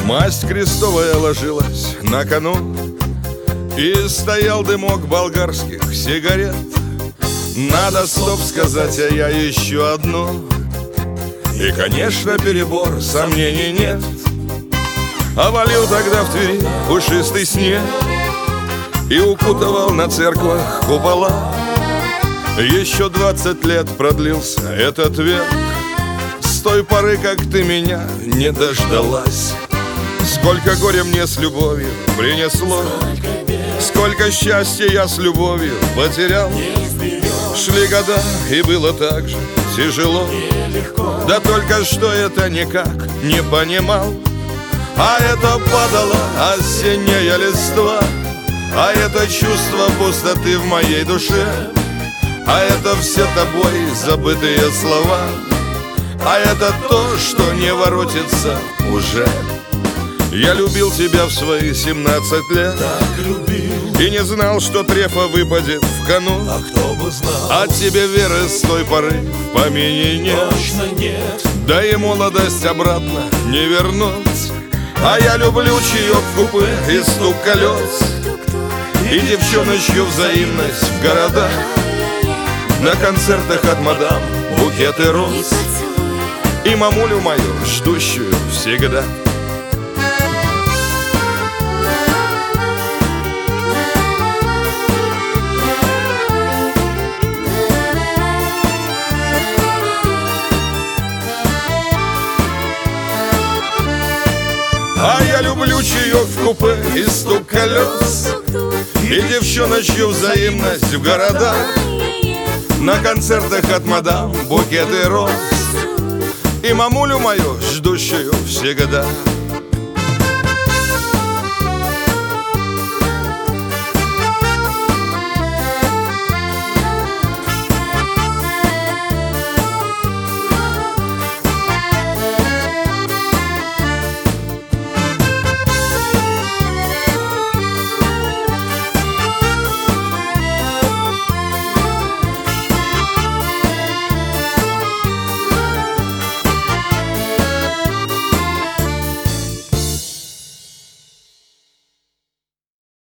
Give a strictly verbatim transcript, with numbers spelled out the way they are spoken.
Масть крестовая ложилась на кону, и стоял дымок болгарских сигарет. Надо стоп сказать, а я еще одну. И, конечно, перебор, сомнений нет. А валил тогда в Твери пушистый снег и укутывал на церквах купола. Еще двадцать лет продлился этот век, с той поры, как ты меня не дождалась. Сколько горя мне с любовью принесло, сколько счастья я с любовью потерял. Шли года, и было так же тяжело, да только что это никак не понимал. А это падала осенняя листва, а это чувство пустоты в моей душе, а это все тобой забытые слова, а это то, что не воротится уже. Я любил тебя в свои семнадцать лет, так любил, и не знал, что трефа выпадет в кону. а кто бы знал, А тебе веры с той поры в помине нет, точно нет. да и молодость обратно не вернуть. А я люблю чаек в купе и стук колес, и девчоночью взаимность в городах, на концертах от мадам букеты роз, и мамулю мою, ждущую всегда. А я люблю чаек в купе и стук колес, и девчоночью взаимность в городах, на концертах от мадам букеты роз, и мамулю мою, ждущую всегда.